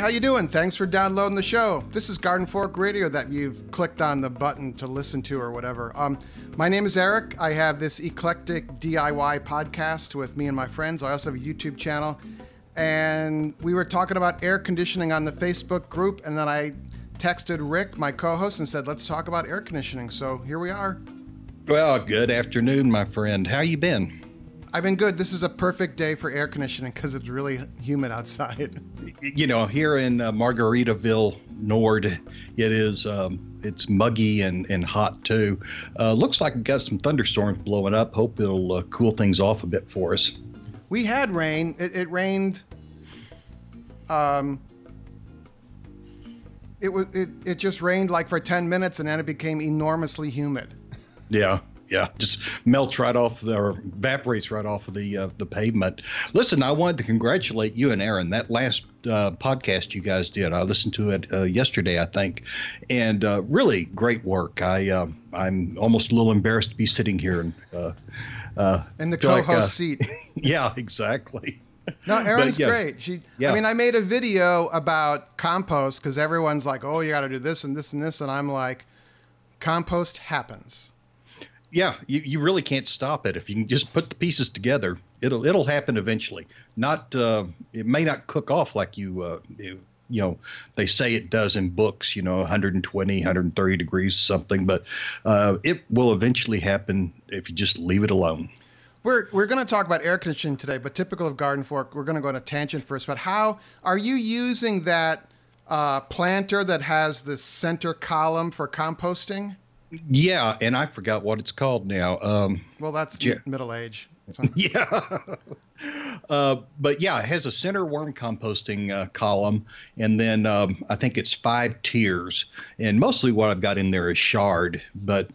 how you doing? Thanks for downloading the show. This is Garden Fork Radio that you've clicked on the button to listen to or whatever. My name is Eric. I have this eclectic DIY podcast with me and my friends. I also have a YouTube channel. And we were talking about air conditioning on the Facebook group, and then I texted Rick, my co-host, and said, let's talk about air conditioning. So here we are. Well, good afternoon, my friend. How you been? I've been good. This is a perfect day for air conditioning because it's really humid outside. You know, here in Margaritaville, Nord, it is it's muggy and hot too. Looks like we've got some thunderstorms blowing up. Hope it'll cool things off a bit for us. We had rain. It rained. It just rained like for 10 minutes, and then it became enormously humid. Yeah, just melts right off or evaporates right off of the pavement. Listen, I wanted to congratulate you and Aaron. That last podcast you guys did, I listened to it yesterday, I think, and really great work. I'm almost a little embarrassed to be sitting here and in the co-host seat. Yeah, exactly. No, Erin's great. I made a video about compost because everyone's like, oh, you got to do this and this and this. And I'm like, compost happens. Yeah, you really can't stop it. If you can just put the pieces together, it'll happen eventually. It may not cook off like they say it does in books, 120, 130 degrees something, but it will eventually happen if you just leave it alone. We're going to talk about air conditioning today, but typical of Garden Fork, we're going to go on a tangent first. But how are you using that planter that has the center column for composting? Yeah, and I forgot what it's called now. Well, that's middle age. Yeah. But yeah, it has a center worm composting column, and then I think it's 5 tiers. And mostly what I've got in there is shard, but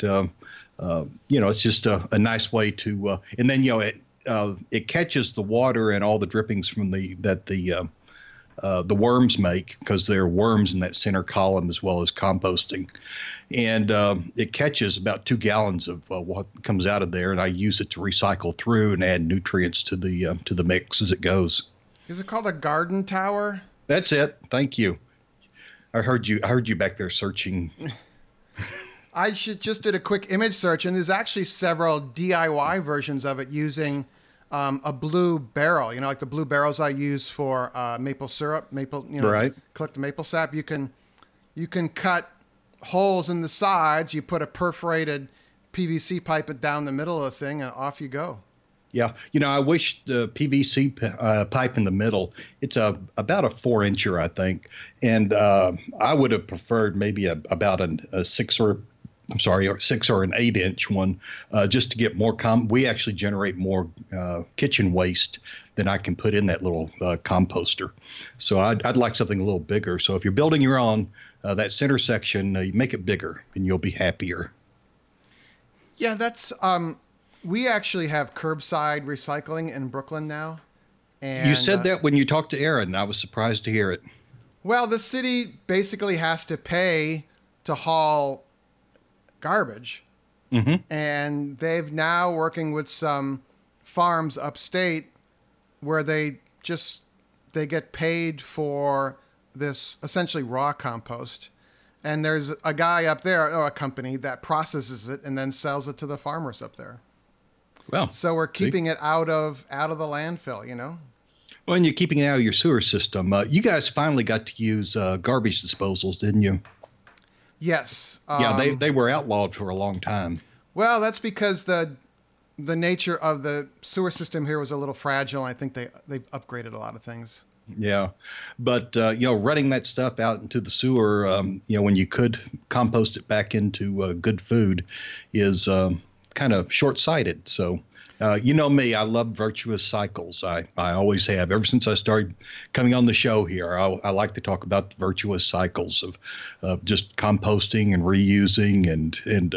it's just a nice way to. And then it catches the water and all the drippings from the worms make, because there are worms in that center column as well as composting. And it catches about 2 gallons of what comes out of there, and I use it to recycle through and add nutrients to the mix as it goes. Is it called a garden tower? That's it. Thank you. I heard you back there searching. I just did a quick image search, and there's actually several DIY versions of it using a blue barrel, like the blue barrels I use for maple syrup, right. Collect the maple sap. You can cut holes in the sides. You put a perforated PVC pipe down the middle of the thing, and off you go. Yeah, I wish the PVC pipe in the middle. It's about a 4-incher, I think, and I would have preferred maybe about a 6 or an 8-inch one, just to get more. We actually generate more kitchen waste than I can put in that little composter. So I'd like something a little bigger. So if you're building your own, that center section, you make it bigger, and you'll be happier. Yeah, that's. We actually have curbside recycling in Brooklyn now. And you said that when you talked to Aaron. I was surprised to hear it. Well, the city basically has to pay to haul garbage. Mm-hmm. And they've now working with some farms upstate where they get paid for this essentially raw compost. And there's a guy up there, or a company, that processes it and then sells it to the farmers up there. Well, so we're keeping it out of the landfill, Well, and you're keeping it out of your sewer system. You guys finally got to use garbage disposals, didn't you? Yes. Yeah, they were outlawed for a long time. Well, that's because the nature of the sewer system here was a little fragile. I think they've upgraded a lot of things. Yeah, but running that stuff out into the sewer, when you could compost it back into good food, is kind of short-sighted. So, me, I love virtuous cycles. I always have. Ever since I started coming on the show here, I like to talk about the virtuous cycles of just composting and reusing and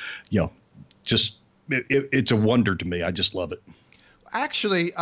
just it's a wonder to me. I just love it. Actually,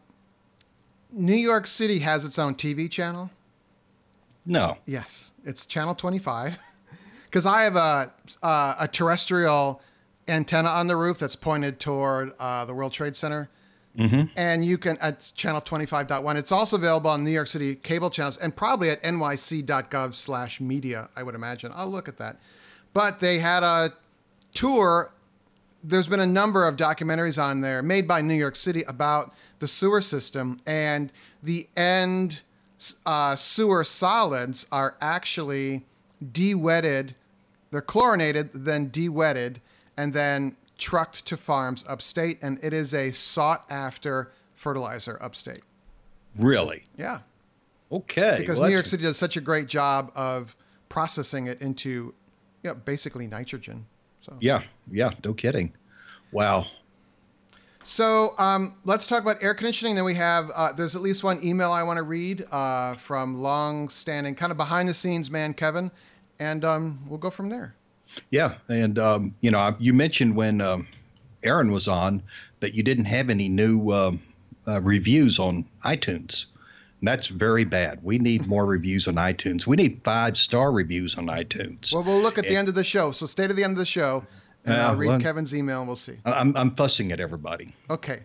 New York City has its own TV channel. No. Yes, it's Channel 25. Because I have a terrestrial antenna on the roof that's pointed toward the World Trade Center. Mm-hmm. And you can, at channel 25.1. It's also available on New York City cable channels and probably at nyc.gov/media, I would imagine. I'll look at that. But they had a tour. There's been a number of documentaries on there made by New York City about the sewer system, and the end sewer solids are actually de-wetted. They're chlorinated, then de-wetted, and then trucked to farms upstate, and it is a sought-after fertilizer upstate. Really? Yeah. Okay. Because well, New York City does such a great job of processing it into, basically nitrogen. So yeah, no kidding. Wow. So let's talk about air conditioning. Then we have, there's at least one email I want to read from long-standing, kind of behind-the-scenes man, Kevin, and we'll go from there. Yeah, and you mentioned when Aaron was on that you didn't have any new reviews on iTunes. And that's very bad. We need more reviews on iTunes. We need 5-star reviews on iTunes. Well, we'll look at the end of the show. So stay to the end of the show, and I'll read Kevin's email, and we'll see. I'm fussing at everybody. Okay.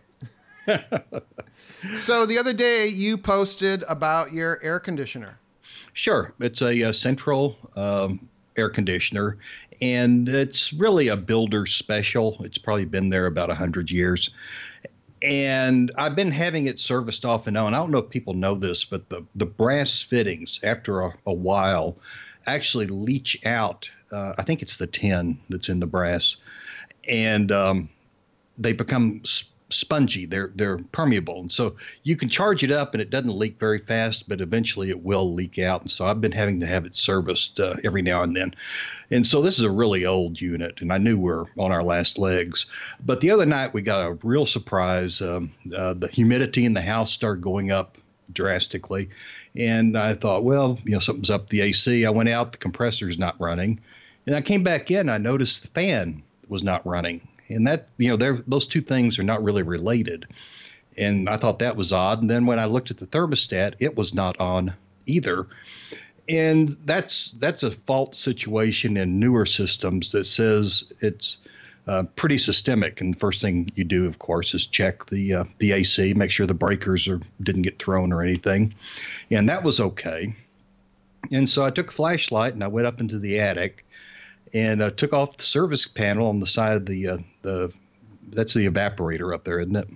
So the other day you posted about your air conditioner. Sure, it's a central air conditioner, and it's really a builder special. It's probably been there about 100 years. And I've been having it serviced off and on. I don't know if people know this, but the brass fittings, after a while, actually leach out. I think it's the tin that's in the brass. And they become spongy. They're permeable. And so you can charge it up and it doesn't leak very fast, but eventually it will leak out. And so I've been having to have it serviced every now and then. And so this is a really old unit, and I knew we're on our last legs. But the other night we got a real surprise. The humidity in the house started going up drastically. And I thought, well, something's up the AC. I went out, the compressor's not running. And I came back in, I noticed the fan was not running. And that, those two things are not really related. And I thought that was odd. And then when I looked at the thermostat, it was not on either. And that's a fault situation in newer systems that says it's pretty systemic. And the first thing you do, of course, is check the AC, make sure the breakers didn't get thrown or anything. And that was okay. And so I took a flashlight and I went up into the attic and took off the service panel on the side of that's the evaporator up there, isn't it?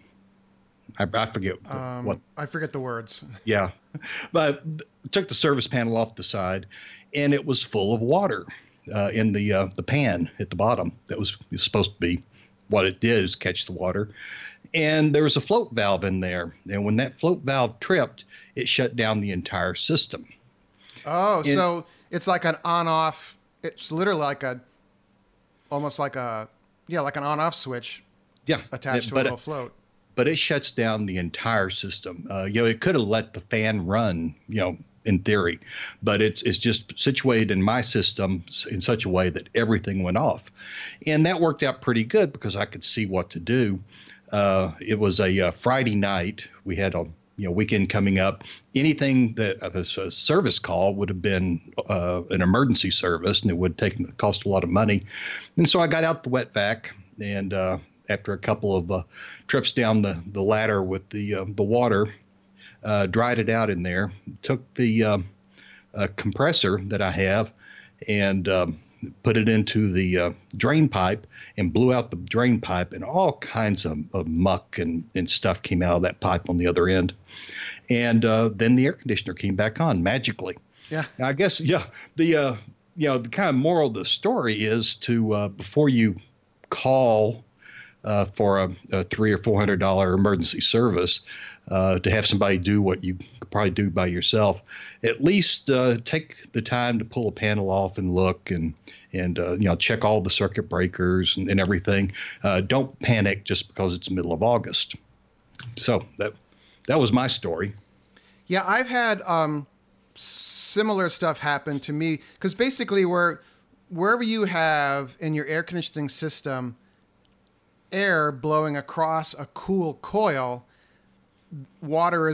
I forget what. I forget the words. Yeah, but took the service panel off the side, and it was full of water in the pan at the bottom. That was supposed to be what it did, is catch the water. And there was a float valve in there, and when that float valve tripped, it shut down the entire system. Oh, so it's like an on-off. It's literally almost like an on-off switch. Yeah, attached to a little float. But it shuts down the entire system. It could have let the fan run, in theory, but it's just situated in my system in such a way that everything went off, and that worked out pretty good because I could see what to do. It was a Friday night. We had a weekend coming up. Anything that a service call would have been an emergency service, and it would cost a lot of money. And so I got out the wet vac, and after a couple of trips down the ladder with the water, dried it out in there. Took the compressor that I have and put it into the drain pipe and blew out the drain pipe, and all kinds of muck and stuff came out of that pipe on the other end. And then the air conditioner came back on magically. Yeah. Now, I guess, the kind of moral of the story is to, before you call for a $300 or $400 emergency service, to have somebody do what you could probably do by yourself, at least take the time to pull a panel off and look and check all the circuit breakers and everything. Don't panic just because it's the middle of August. So that was my story. Yeah, I've had similar stuff happen to me because basically wherever you have in your air conditioning system air blowing across a cool coil, warm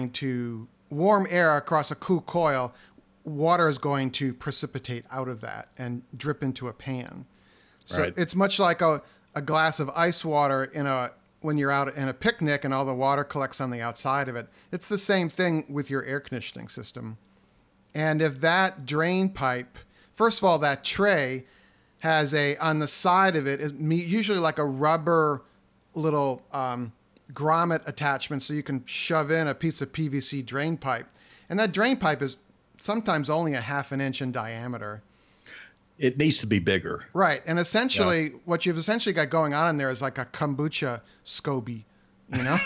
air across a cool coil, water is going to precipitate out of that and drip into a pan. So Right. It's much like a glass of ice water in when you're out in a picnic and all the water collects on the outside of it. It's the same thing with your air conditioning system. And if that drain pipe, first of all, that tray has on the side of it is usually like a rubber little grommet attachment, so you can shove in a piece of PVC drain pipe. And that drain pipe is sometimes only a half an inch in diameter. It needs to be bigger. Right. And essentially, what you've essentially got going on in there is like a kombucha SCOBY, you know?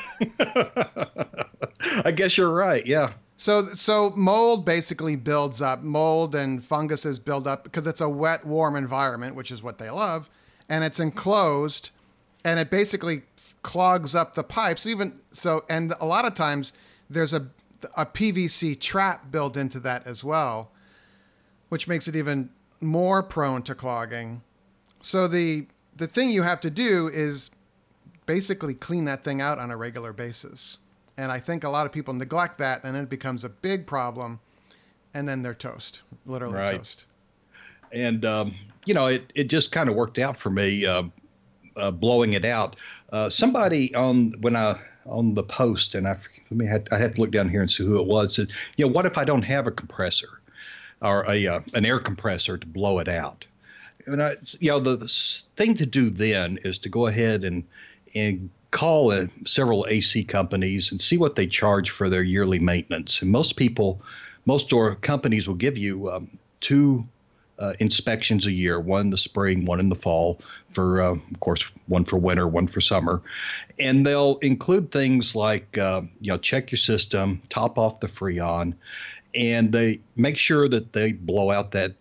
I guess you're right. Yeah. So mold basically builds up. Mold and funguses build up because it's a wet, warm environment, which is what they love. And it's enclosed, and it basically clogs up the pipes. And a lot of times there's a PVC trap built into that as well, which makes it even more prone to clogging. So the thing you have to do is basically clean that thing out on a regular basis. And I think a lot of people neglect that, and then it becomes a big problem, and then they're toast, literally toast. And, it just kind of worked out for me, blowing it out. Somebody on the post, and I'd have to look down here and see who it was, said, what if I don't have a compressor or an air compressor to blow it out? And the thing to do then is to go ahead and call several AC companies and see what they charge for their yearly maintenance. And most door companies will give you 2 inspections a year, one in the spring, one in the fall, for of course, one for winter, one for summer. And they'll include things like check your system, top off the Freon, and they make sure that they blow out that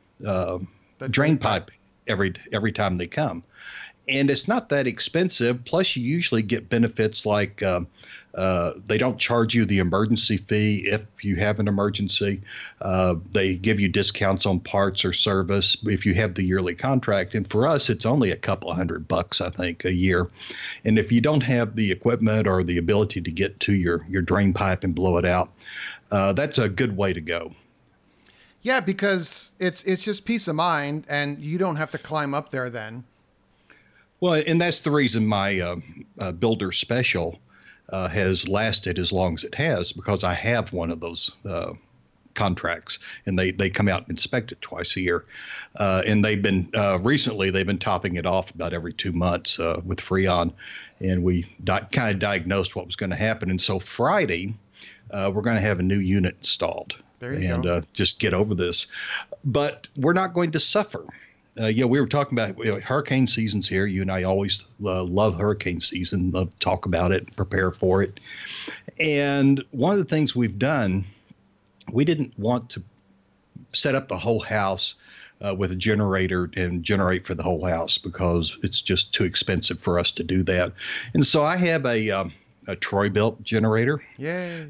drain pipe every time they come. And it's not that expensive. Plus, you usually get benefits like they don't charge you the emergency fee if you have an emergency. They give you discounts on parts or service if you have the yearly contract. And for us, it's only a couple of $100, I think, a year. And if you don't have the equipment or the ability to get to your drain pipe and blow it out, that's a good way to go. Yeah, because it's just peace of mind, and you don't have to climb up there then. Well, and that's the reason my Builder Special has lasted as long as it has, because I have one of those contracts, and they come out and inspect it twice a year. And they've been recently they've been topping it off about every 2 months with Freon, and we kind of diagnosed what was going to happen. And so Friday, we're going to have a new unit installed. There you go. And just get over this. But we're not going to suffer. We were talking about hurricane season's here. You and I always love hurricane season, love to talk about it, prepare for it. And one of the things we've done, we didn't want to set up the whole house with a generator and generate for the whole house, because it's just too expensive for us to do that. And so I have a Troy-Bilt generator. Yay!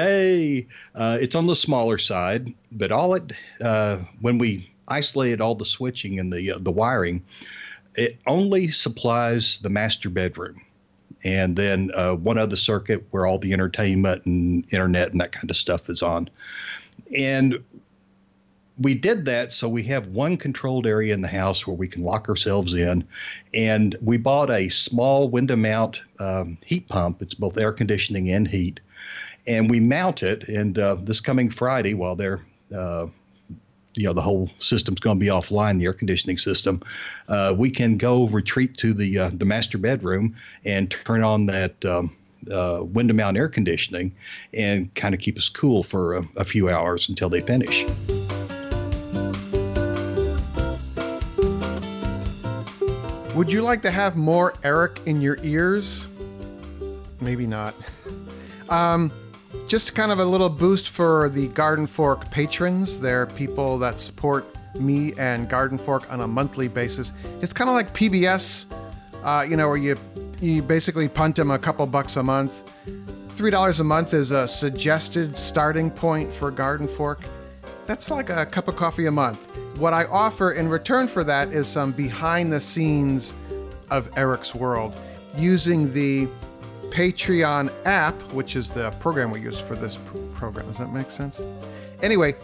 It's on the smaller side, but when we isolated all the switching and the wiring, it only supplies the master bedroom, and then one other circuit where all the entertainment and internet and that kind of stuff is on. And we did that so we have one controlled area in the house where we can lock ourselves in. And we bought a small window mount heat pump. It's both air conditioning and heat. And we mount it, and this coming Friday, while they're the whole system's going to be offline, the air conditioning system, we can go retreat to the master bedroom and turn on that window mount air conditioning and kind of keep us cool for a few hours until they finish. Would you like to have more Eric in your ears? Maybe not. Just kind of a little boost for the Garden Fork patrons. They're people that support me and Garden Fork on a monthly basis. It's kind of like PBS, where you basically punt them a couple bucks a month. $3 a month is a suggested starting point for Garden Fork. That's like a cup of coffee a month. What I offer in return for that is some behind the scenes of Eric's world using the Patreon app, which is the program we use for this program. Does that make sense? Anyway,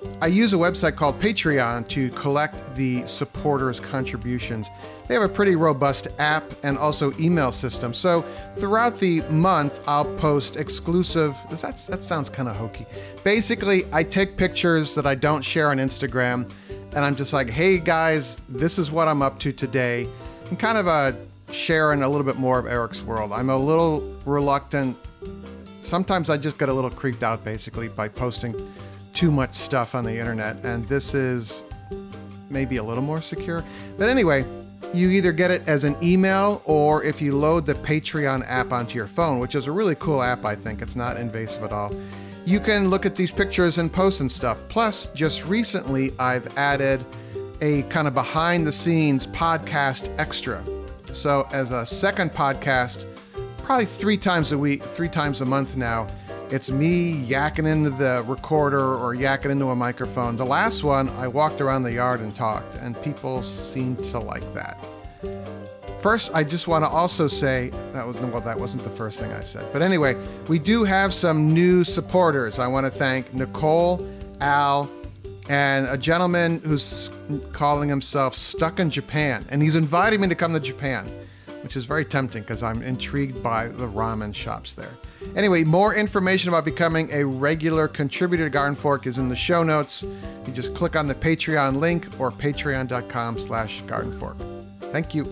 I use a website called Patreon to collect the supporters' contributions. They have a pretty robust app and also email system. So throughout the month, I'll post exclusive. That sounds kind of hokey. Basically, I take pictures that I don't share on Instagram, and I'm just like, hey guys, this is what I'm up to today. I'm kind of sharing a little bit more of Eric's world. I'm a little reluctant. Sometimes I just get a little creeped out, basically, by posting too much stuff on the internet, and this is maybe a little more secure. But anyway, you either get it as an email or if you load the Patreon app onto your phone, which is a really cool app, I think. It's not invasive at all. You can look at these pictures and post and stuff. Plus, just recently, I've added a kind of behind the scenes podcast extra. So as a second podcast, probably 3 times a week, 3 times a month now, it's me yakking into the recorder or yakking into a microphone. The last one, I walked around the yard and talked, and people seemed to like that. First, I just want to also say, that wasn't the first thing I said. But anyway, we do have some new supporters. I want to thank Nicole, Al, and a gentleman who's calling himself Stuck in Japan. And he's inviting me to come to Japan, which is very tempting because I'm intrigued by the ramen shops there. Anyway, more information about becoming a regular contributor to Garden Fork is in the show notes. You just click on the Patreon link or patreon.com/gardenfork. Thank you.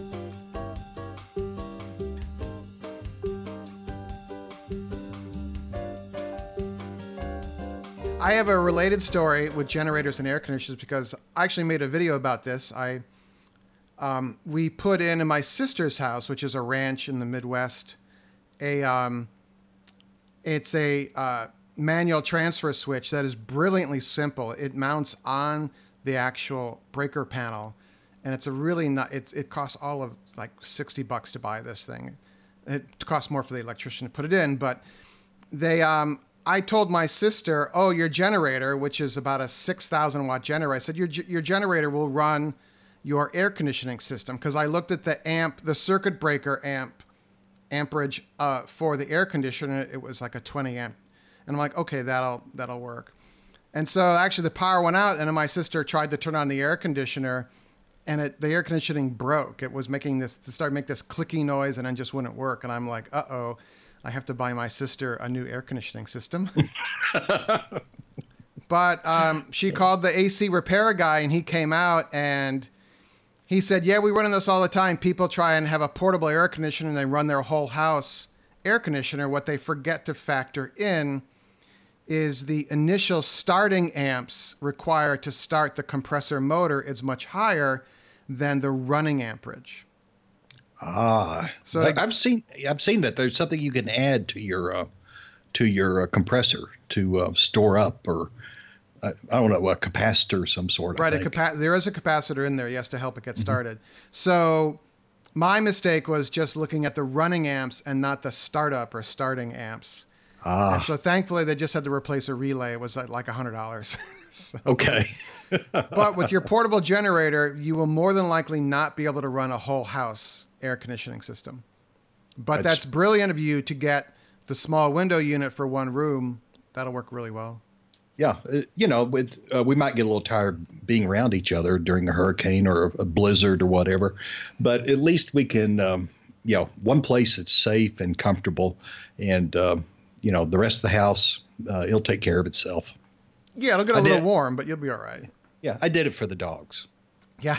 I have a related story with generators and air conditioners because I actually made a video about this. We put in my sister's house, which is a ranch in the Midwest, it's a manual transfer switch that is brilliantly simple. It mounts on the actual breaker panel, and it's a really it costs all of like $60 to buy this thing. It costs more for the electrician to put it in, but I told my sister, oh, your generator, which is about a 6,000 watt generator, I said, your generator will run your air conditioning system, because I looked at the circuit breaker amperage for the air conditioner. It was like a 20 amp, and I'm like, okay, that'll work. And so actually the power went out, and then my sister tried to turn on the air conditioner, and the air conditioning broke. It was making this clicking noise, and then just wouldn't work. And I'm like, uh-oh, I have to buy my sister a new air conditioning system. But she called the AC repair guy, and he came out and he said, yeah, we run into this all the time. People try and have a portable air conditioner and they run their whole house air conditioner. What they forget to factor in is the initial starting amps required to start the compressor motor is much higher than the running amperage. So I've seen that there's something you can add to your compressor to store up, or I don't know, a capacitor of some sort. Right, there is a capacitor in there, yes, to help it get started. So my mistake was just looking at the running amps and not the startup or starting amps. And so thankfully they just had to replace a relay. It was like $100. So. Okay. But with your portable generator, you will more than likely not be able to run a whole house air conditioning system. But that's brilliant of you to get the small window unit for one room. That'll work really well. Yeah. We might get a little tired being around each other during a hurricane or a blizzard or whatever, but at least we can, one place that's safe and comfortable, and, the rest of the house, it'll take care of itself. Yeah, it'll get a little warm, but you'll be all right. Yeah, I did it for the dogs. Yeah.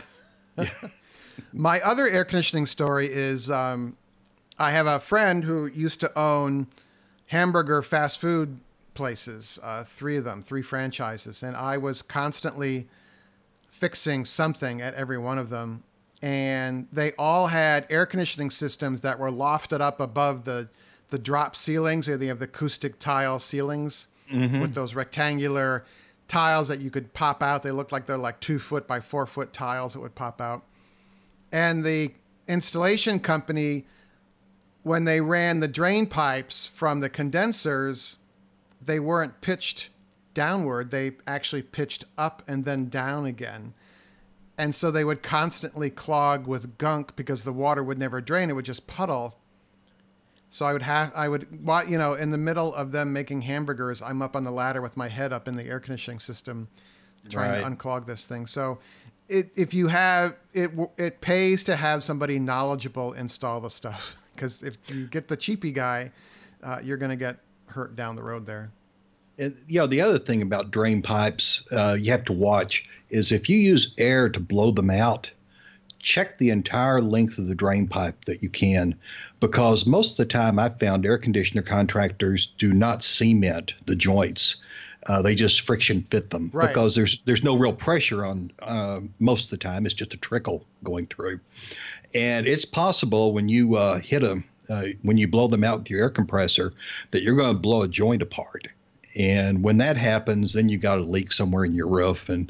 My other air conditioning story is I have a friend who used to own hamburger fast food places, 3 of them, 3 franchises. And I was constantly fixing something at every one of them. And they all had air conditioning systems that were lofted up above the drop ceilings, or they have the acoustic tile ceilings with those rectangular tiles that you could pop out. They look like they're like 2 foot by 4 foot tiles that would pop out. And the installation company, when they ran the drain pipes from the condensers, they weren't pitched downward. They actually pitched up and then down again. And so they would constantly clog with gunk because the water would never drain. It would just puddle. So I would, in the middle of them making hamburgers, I'm up on the ladder with my head up in the air conditioning system, trying Right. to unclog this thing. So if you have it, it pays to have somebody knowledgeable install the stuff, because if you get the cheapy guy, you're going to get hurt down the road there. And the other thing about drain pipes you have to watch is if you use air to blow them out, check the entire length of the drain pipe that you can, because most of the time I've found air conditioner contractors do not cement the joints. They just friction fit them Right. because there's no real pressure on most of the time. It's just a trickle going through. And it's possible when you when you blow them out with your air compressor that you're going to blow a joint apart. And when that happens, then you got a leak somewhere in your roof, and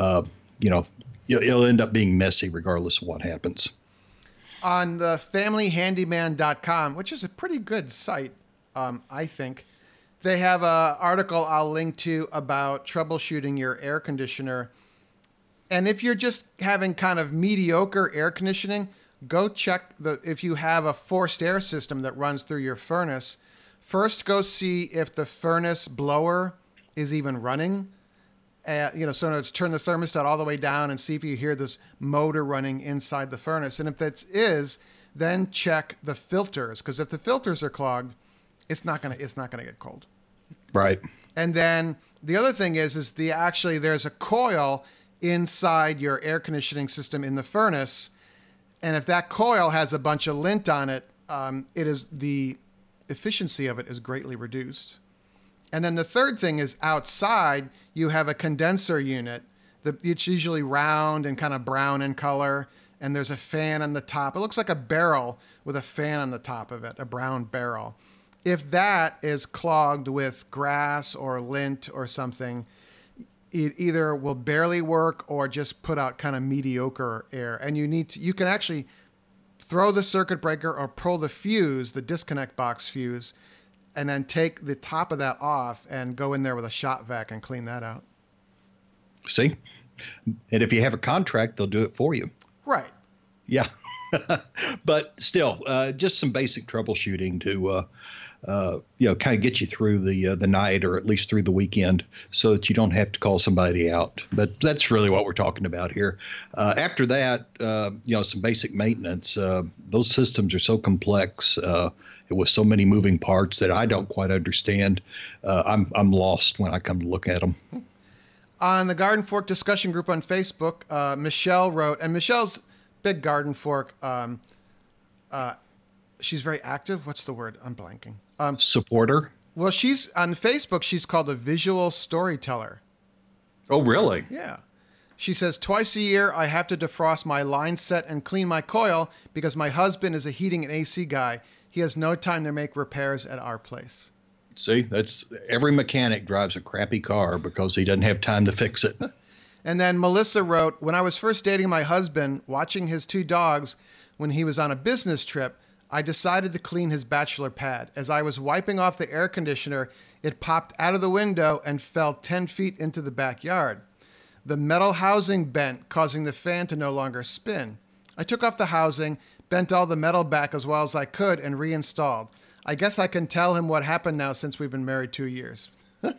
it'll end up being messy regardless of what happens. On the familyhandyman.com, which is a pretty good site, I think, they have an article I'll link to about troubleshooting your air conditioner. And if you're just having kind of mediocre air conditioning, go check if you have a forced air system that runs through your furnace. First, go see if the furnace blower is even running. So let's turn the thermostat all the way down and see if you hear this motor running inside the furnace. And if that is, then check the filters, because if the filters are clogged, it's not gonna get cold. Right. And then the other thing is there's a coil inside your air conditioning system in the furnace, and if that coil has a bunch of lint on it, the efficiency of it is greatly reduced. And then the third thing is outside, you have a condenser unit. It's usually round and kind of brown in color, and there's a fan on the top. It looks like a barrel with a fan on the top of it, a brown barrel. If that is clogged with grass or lint or something, it either will barely work or just put out kind of mediocre air. And you can actually throw the circuit breaker or pull the fuse, the disconnect box fuse, and then take the top of that off and go in there with a shop vac and clean that out. See? And if you have a contract, they'll do it for you. Right. Yeah. But still, just some basic troubleshooting to, kind of get you through the night, or at least through the weekend, so that you don't have to call somebody out. But that's really what we're talking about here. After that, some basic maintenance. Those systems are so complex with so many moving parts that I don't quite understand. I'm lost when I come to look at them. On the Garden Fork discussion group on Facebook, Michelle wrote, and Michelle's big Garden Fork. She's very active. What's the word? I'm blanking. Supporter? Well, she's on Facebook. She's called a visual storyteller. Oh, really? Yeah. She says, twice a year, I have to defrost my line set and clean my coil because my husband is a heating and AC guy. He has no time to make repairs at our place. See, that's every mechanic drives a crappy car because he doesn't have time to fix it. And then Melissa wrote, when I was first dating my husband, watching his two dogs when he was on a business trip, I decided to clean his bachelor pad. As I was wiping off the air conditioner, it popped out of the window and fell 10 feet into the backyard. The metal housing bent, causing the fan to no longer spin. I took off the housing, bent all the metal back as well as I could, and reinstalled. I guess I can tell him what happened now since we've been married 2 years.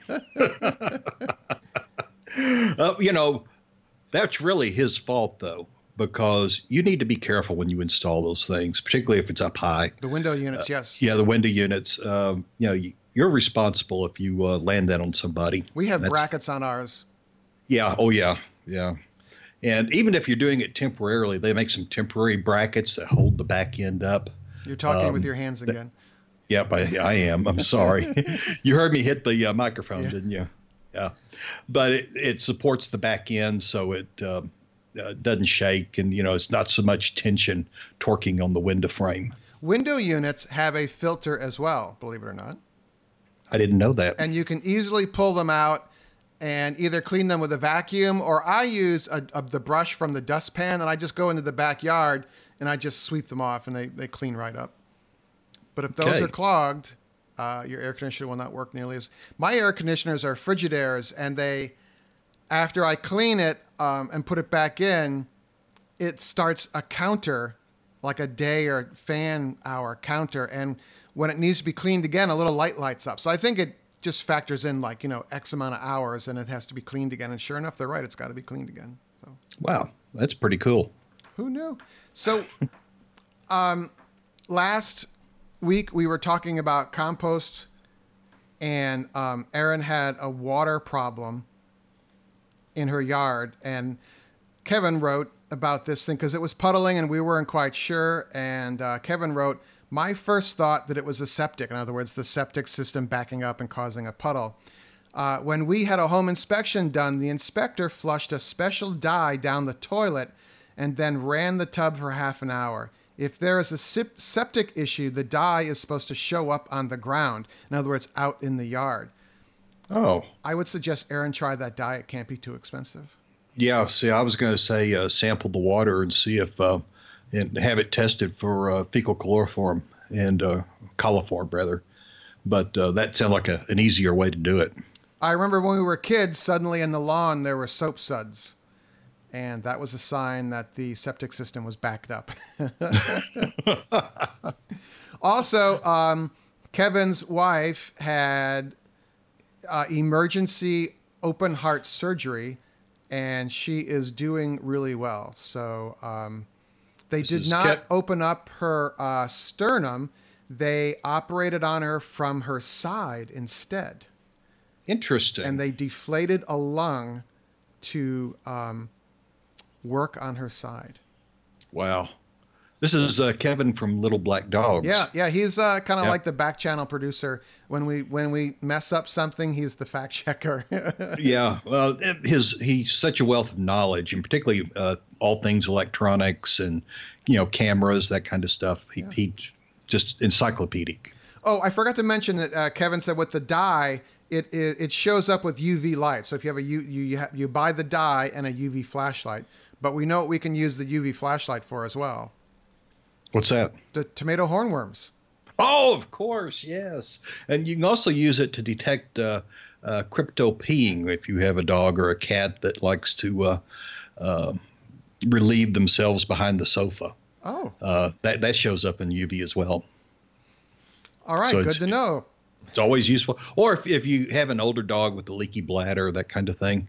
That's really his fault, though, because you need to be careful when you install those things, particularly if it's up high. The window units, yes. Yeah, the window units. You're responsible if you land that on somebody. We have brackets on ours. Yeah. Oh, yeah. Yeah. And even if you're doing it temporarily, they make some temporary brackets that hold the back end up. You're talking with your hands again. Yep, I am. I'm sorry. You heard me hit the microphone, didn't you? Yeah. But it supports the back end, so it doesn't shake, and it's not so much tension torquing on the window frame. Window units have a filter as well, believe it or not. I didn't know that. And you can easily pull them out and either clean them with a vacuum, or I use the brush from the dustpan, and I just go into the backyard and I just sweep them off, and they clean right up. But if those are clogged, your air conditioner will not work nearly as... My air conditioners are Frigidairs, and after I clean it and put it back in, it starts a counter, like a day or fan hour counter. And when it needs to be cleaned again, a little light lights up. So I think just factors in like, X amount of hours and it has to be cleaned again. And sure enough, they're right. It's got to be cleaned again. So Wow, that's pretty cool. who knew? So last week we were talking about compost, and Erin had a water problem in her yard, and Kevin wrote about this thing because it was puddling and we weren't quite sure. And Kevin wrote, my first thought that it was a septic. In other words, the septic system backing up and causing a puddle. When we had a home inspection done, the inspector flushed a special dye down the toilet and then ran the tub for half an hour. If there is a septic issue, the dye is supposed to show up on the ground. In other words, out in the yard. Oh, I would suggest Erin try that dye. It can't be too expensive. yeah. See, I was going to say sample the water and see if and have it tested for fecal coliform and coliform rather. But that sounded like an easier way to do it. I remember when we were kids, suddenly in the lawn there were soap suds. And that was a sign that the septic system was backed up. Also, Kevin's wife had emergency open heart surgery, and she is doing really well. So they did not open up her sternum. They operated on her from her side instead. Interesting. And they deflated a lung to work on her side. Wow. This is Kevin from Little Black Dogs. Yeah, he's kind of like the back channel producer. When we mess up something, he's the fact checker. Yeah, well, he's such a wealth of knowledge, and particularly all things electronics and cameras, that kind of stuff. He just encyclopedic. Oh, I forgot to mention that Kevin said with the dye, it shows up with UV light. So if you have you buy the dye and a UV flashlight, but we know what we can use the UV flashlight for as well. What's that? The tomato hornworms. Oh, of course, yes. And you can also use it to detect crypto peeing if you have a dog or a cat that likes to relieve themselves behind the sofa. Oh. That shows up in UV as well. All right, so good to know. It's always useful. Or if you have an older dog with a leaky bladder, that kind of thing,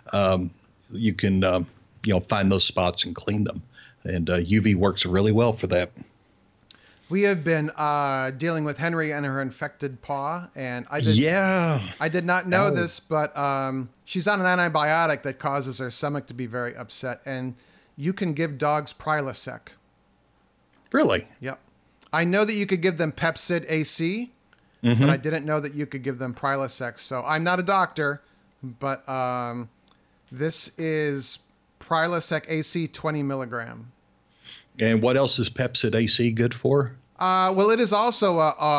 you can find those spots and clean them. And UV works really well for that. We have been dealing with Henry and her infected paw, and I did not know this, but she's on an antibiotic that causes her stomach to be very upset, and you can give dogs Prilosec. Really? Yep. I know that you could give them Pepcid AC, but I didn't know that you could give them Prilosec. So I'm not a doctor, but this is Prilosec AC 20 milligram. And what else is Pepcid AC good for? Well, it is also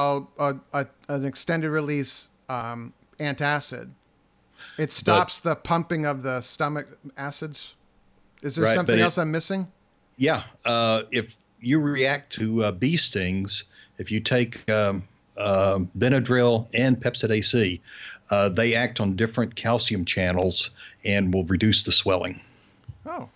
an extended release antacid. It stops the pumping of the stomach acids. Is there something else I'm missing? Yeah. If you react to bee stings, if you take Benadryl and Pepcid AC, they act on different calcium channels and will reduce the swelling. Oh.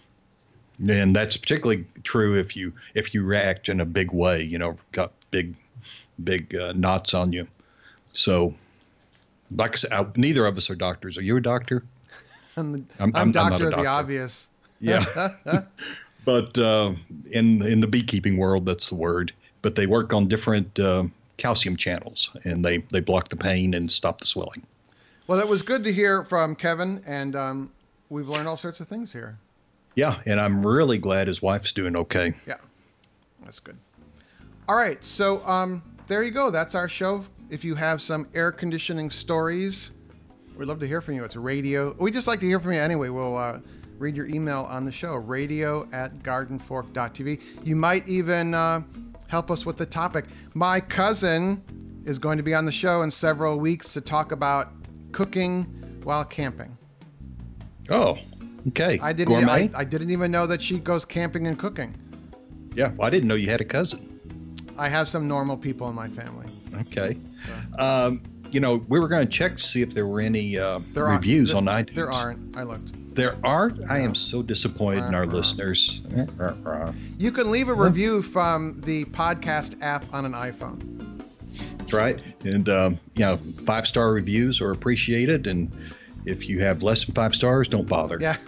And that's particularly true if you react in a big way, got big knots on you. So, like I said, neither of us are doctors. Are you a doctor? I'm doctor of the obvious. Yeah. But in the beekeeping world, that's the word. But they work on different calcium channels, and they block the pain and stop the swelling. Well, it was good to hear from Kevin, and we've learned all sorts of things here. Yeah, and I'm really glad his wife's doing okay. Yeah, that's good. All right, so there you go. That's our show. If you have some air conditioning stories, we'd love to hear from you. It's radio. We just like to hear from you anyway. We'll read your email on the show, radio@gardenfork.tv. You might even help us with the topic. My cousin is going to be on the show in several weeks to talk about cooking while camping. Oh, okay. I didn't even know that she goes camping and cooking. Yeah, well, I didn't know you had a cousin. I have some normal people in my family. Okay. So. We were going to check to see if there were any reviews on iTunes. There aren't. I looked. There aren't? No. I am so disappointed in our listeners. You can leave a review from the podcast app on an iPhone. That's right. And, 5-star reviews are appreciated. And if you have less than 5 stars, don't bother. Yeah.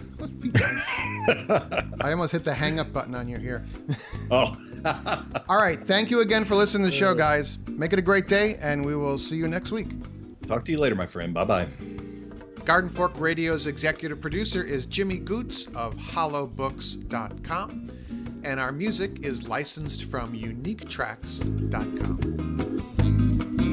I almost hit the hang up button on you here. Oh. All right. Thank you again for listening to the show, guys. Make it a great day, and we will see you next week. Talk to you later, my friend. Bye-bye. Garden Fork Radio's executive producer is Jimmy Goots of hollowbooks.com, and our music is licensed from uniquetracks.com.